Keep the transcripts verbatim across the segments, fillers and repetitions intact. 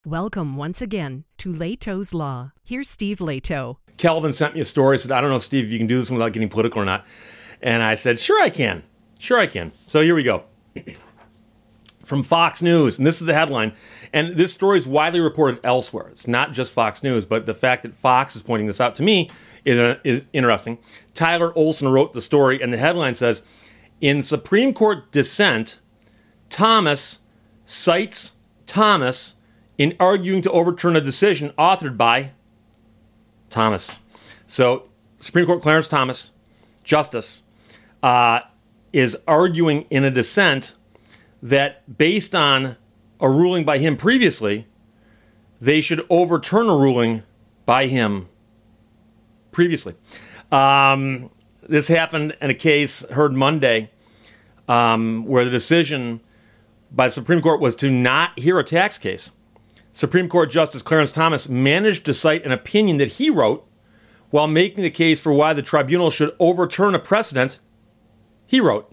Welcome once again to Leto's Law. Here's Steve Leto. Kelvin sent me a story, said, I don't know, Steve, if you can do this without getting political or not. And I said, sure I can. Sure I can. So here we go. From Fox News, and this is the headline. And this story is widely reported elsewhere. It's not just Fox News, but the fact that Fox is pointing this out to me is, uh, is interesting. Tyler Olson wrote the story, and the headline says, in Supreme Court dissent, Thomas cites Thomas in arguing to overturn a decision authored by Thomas. So Supreme Court Clarence Thomas, Justice, uh, is arguing in a dissent that based on a ruling by him previously, they should overturn a ruling by him previously. Um, this happened in a case heard Monday um, where the decision by the Supreme Court was to not hear a tax case. Supreme Court Justice Clarence Thomas managed to cite an opinion that he wrote while making the case for why the tribunal should overturn a precedent he wrote.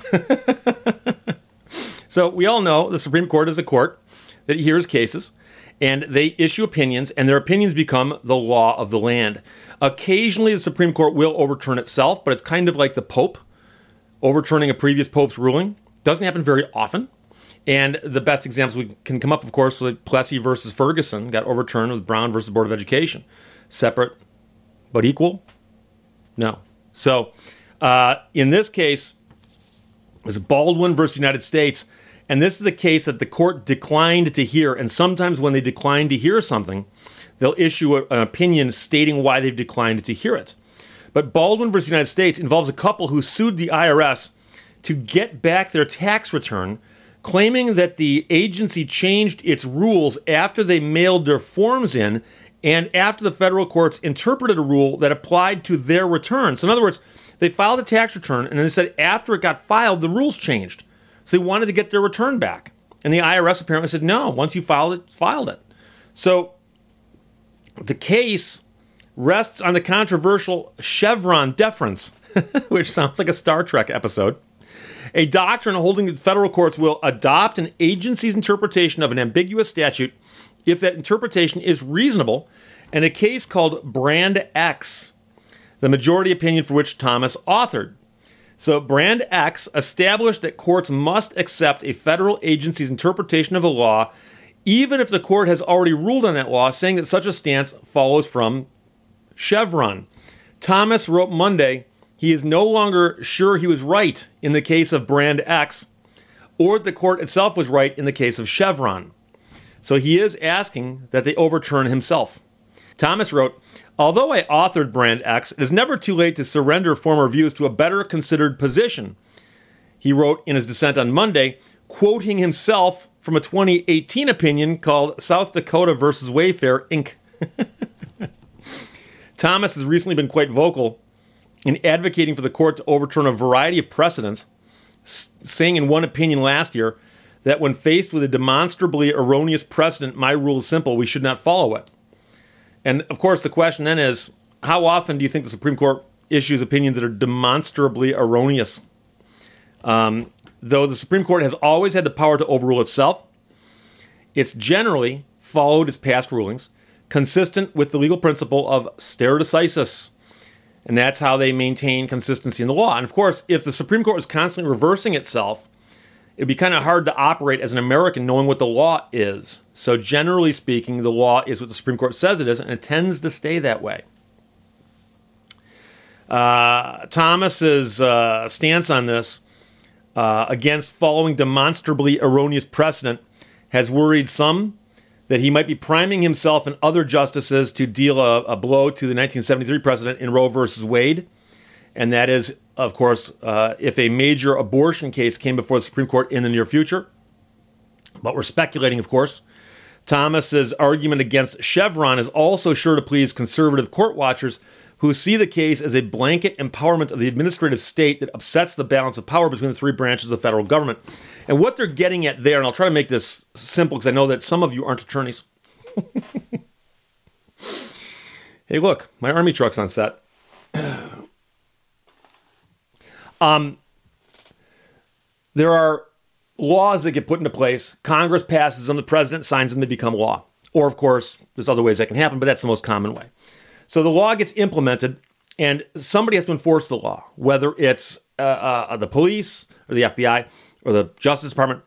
So we all know the Supreme Court is a court that hears cases, and they issue opinions, and their opinions become the law of the land. Occasionally, the Supreme Court will overturn itself, but it's kind of like the Pope overturning a previous Pope's ruling. Doesn't happen very often. And the best examples we can come up, of course, like Plessy versus Ferguson got overturned with Brown versus Board of Education. Separate but equal? No. So uh, in this case, it was Baldwin versus United States. And this is a case that the court declined to hear. And sometimes when they decline to hear something, they'll issue a, an opinion stating why they've declined to hear it. But Baldwin versus United States involves a couple who sued the I R S to get back their tax return, claiming that the agency changed its rules after they mailed their forms in and after the federal courts interpreted a rule that applied to their return. So in other words, they filed a tax return and then they said after it got filed, the rules changed. So they wanted to get their return back. And the I R S apparently said, no, once you filed it, filed it. So the case rests on the controversial Chevron deference, which sounds like a Star Trek episode. A doctrine holding that federal courts will adopt an agency's interpretation of an ambiguous statute if that interpretation is reasonable, and a case called Brand X, the majority opinion for which Thomas authored. So Brand X established that courts must accept a federal agency's interpretation of a law, even if the court has already ruled on that law, saying that such a stance follows from Chevron. Thomas wrote Monday, he is no longer sure he was right in the case of Brand X, or the court itself was right in the case of Chevron. So he is asking that they overturn himself. Thomas wrote, although I authored Brand X, it is never too late to surrender former views to a better considered position. He wrote in his dissent on Monday, quoting himself from a twenty eighteen opinion called South Dakota versus Wayfair, Incorporated. Thomas has recently been quite vocal in advocating for the court to overturn a variety of precedents, saying in one opinion last year that when faced with a demonstrably erroneous precedent, my rule is simple, we should not follow it. And of course, the question then is, how often do you think the Supreme Court issues opinions that are demonstrably erroneous? Um, though the Supreme Court has always had the power to overrule itself, it's generally followed its past rulings, consistent with the legal principle of stare decisis. And that's how they maintain consistency in the law. And of course, if the Supreme Court was constantly reversing itself, it'd be kind of hard to operate as an American knowing what the law is. So generally speaking, the law is what the Supreme Court says it is, and it tends to stay that way. Uh, Thomas's uh, stance on this uh, against following demonstrably erroneous precedent has worried some that he might be priming himself and other justices to deal a, a blow to the nineteen seventy-three precedent in Roe versus Wade. And that is, of course, uh, if a major abortion case came before the Supreme Court in the near future. But we're speculating, of course. Thomas's argument against Chevron is also sure to please conservative court watchers who see the case as a blanket empowerment of the administrative state that upsets the balance of power between the three branches of the federal government. And what they're getting at there, and I'll try to make this simple because I know that some of you aren't attorneys. Hey, look, my army truck's on set. um, there are laws that get put into place. Congress passes them, the president signs them, they become law. Or, of course, there's other ways that can happen, but that's the most common way. So the law gets implemented, and somebody has to enforce the law, whether it's uh, uh, the police or the F B I or the Justice Department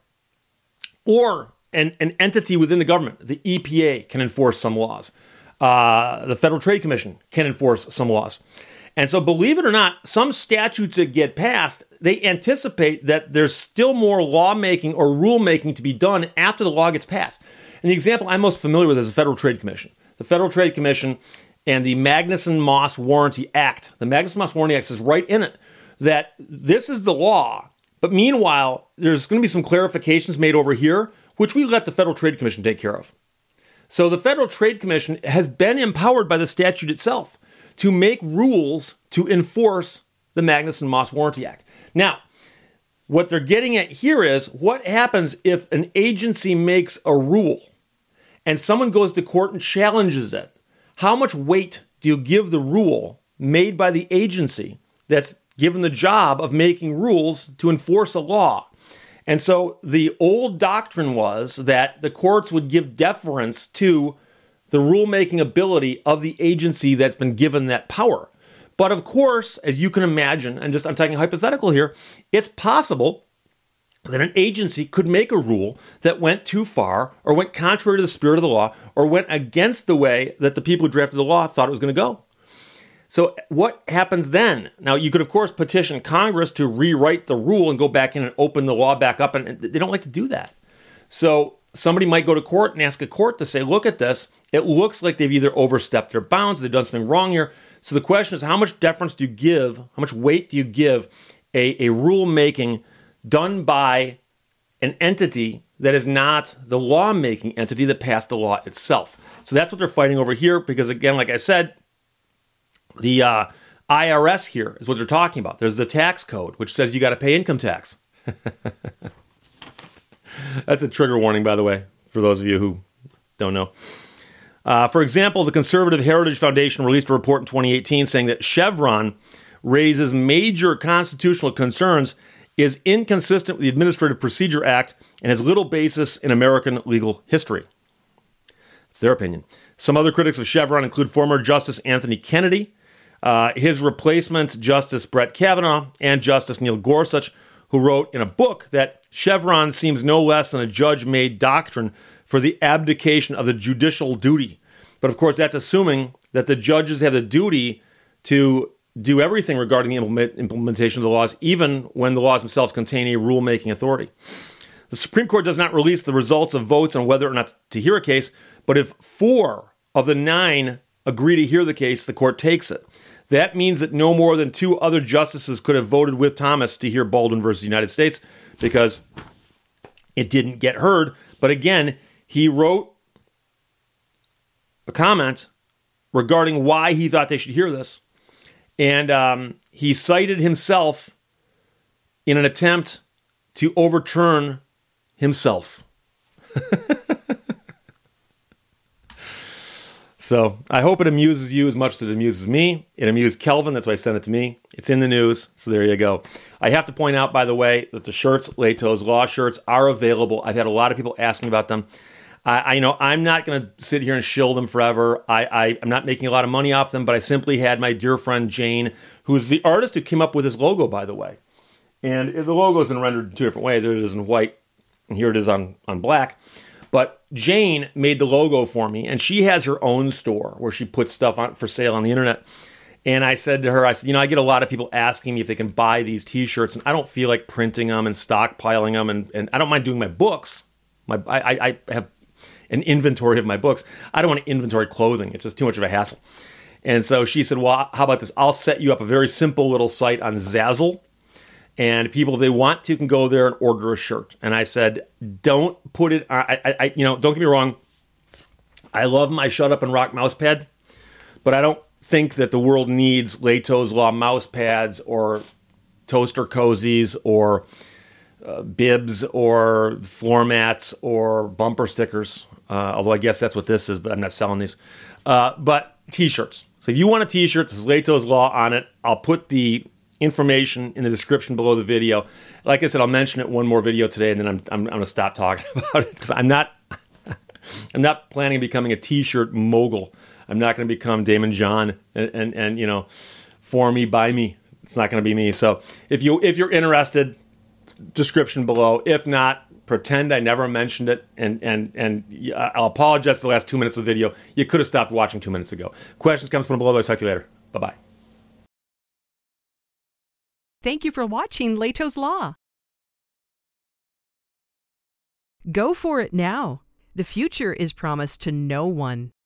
or an, an entity within the government. The E P A can enforce some laws. Uh, the Federal Trade Commission can enforce some laws. And so, believe it or not, some statutes that get passed, they anticipate that there's still more lawmaking or rulemaking to be done after the law gets passed. And the example I'm most familiar with is the Federal Trade Commission. The Federal Trade Commission and the Magnuson-Moss Warranty Act. The Magnuson-Moss Warranty Act says right in it that this is the law, but meanwhile, there's going to be some clarifications made over here, which we let the Federal Trade Commission take care of. So the Federal Trade Commission has been empowered by the statute itself to make rules to enforce the Magnuson-Moss Warranty Act. Now, what they're getting at here is what happens if an agency makes a rule and someone goes to court and challenges it? How much weight do you give the rule made by the agency that's given the job of making rules to enforce a law? And so the old doctrine was that the courts would give deference to the rulemaking ability of the agency that's been given that power. But of course, as you can imagine, and just I'm talking hypothetical here, it's possible that an agency could make a rule that went too far or went contrary to the spirit of the law or went against the way that the people who drafted the law thought it was going to go. So what happens then? Now, you could, of course, petition Congress to rewrite the rule and go back in and open the law back up, and they don't like to do that. So somebody might go to court and ask a court to say, look at this. It looks like they've either overstepped their bounds, they've done something wrong here. So the question is, how much deference do you give, how much weight do you give a, a rulemaking done by an entity that is not the lawmaking entity that passed the law itself? So that's what they're fighting over here because, again, like I said, the uh, I R S here is what they're talking about. There's the tax code, which says you got to pay income tax. That's a trigger warning, by the way, for those of you who don't know. Uh, for example, the Conservative Heritage Foundation released a report in twenty eighteen saying that Chevron raises major constitutional concerns, is inconsistent with the Administrative Procedure Act, and has little basis in American legal history. It's their opinion. Some other critics of Chevron include former Justice Anthony Kennedy, uh, his replacement, Justice Brett Kavanaugh, and Justice Neil Gorsuch, who wrote in a book that Chevron seems no less than a judge-made doctrine for the abdication of the judicial duty. But of course, that's assuming that the judges have the duty to do everything regarding the implement- implementation of the laws, even when the laws themselves contain a rulemaking authority. The Supreme Court does not release the results of votes on whether or not to hear a case, but if four of the nine agree to hear the case, the court takes it. That means that no more than two other justices could have voted with Thomas to hear Baldwin versus the United States because it didn't get heard. But again, he wrote a comment regarding why he thought they should hear this. And um, he cited himself in an attempt to overturn himself. So I hope it amuses you as much as it amuses me. It amused Kelvin. That's why I sent it to me. It's in the news. So there you go. I have to point out, by the way, that the shirts, Lehto's Law shirts, are available. I've had a lot of people ask me about them. I, I you know, I'm not going to sit here and shill them forever. I, I, I'm not making a lot of money off them, but I simply had my dear friend Jane, who's the artist who came up with this logo, by the way. And the logo has been rendered in two different ways. There it is in white, and here it is on, on black. But Jane made the logo for me, and she has her own store where she puts stuff on for sale on the internet. And I said to her, I said, you know, I get a lot of people asking me if they can buy these T-shirts, and I don't feel like printing them and stockpiling them, and, and I don't mind doing my books. My I, I have an inventory of my books. I don't want to inventory clothing. It's just too much of a hassle. And so she said, well, how about this? I'll set you up a very simple little site on Zazzle. And people, if they want to, can go there and order a shirt. And I said, don't put it, I, I, I, you know, don't get me wrong. I love my Shut Up and Rock mouse pad, but I don't think that the world needs Lehto's Law mouse pads or toaster cozies or uh, bibs or floor mats or bumper stickers. Uh, although I guess that's what this is, but I'm not selling these. Uh, but T-shirts. So if you want a T-shirt, this is Lehto's Law on it. I'll put the information in the description below the video. Like I said, I'll mention it one more video today, and then I'm I'm, I'm going to stop talking about it because I'm not I'm not planning on becoming a T-shirt mogul. I'm not going to become Damon John and, and, and, you know, for me, by me. It's not going to be me. So if, you, if you're interested, description below. If not, pretend I never mentioned it. And, and, and I'll apologize for the last two minutes of the video. You could have stopped watching two minutes ago. Questions, comments below. I'll talk to you later. Bye-bye. Thank you for watching Lehto's Law. Go for it now. The future is promised to no one.